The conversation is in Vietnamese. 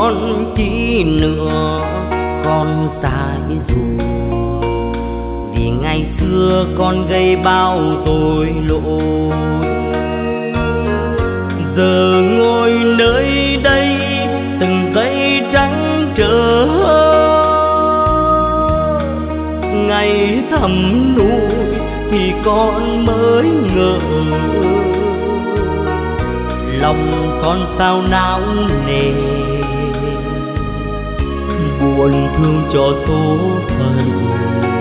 còn chi nữa, con sai rồi. Vì ngày xưa con gây bao tội lỗi, giờ ngồi nơi đây từng giây trắng trở. Ngày thầm nuôi thì con mới ngờ, lòng con sao não nề, buồn thương cho số phận.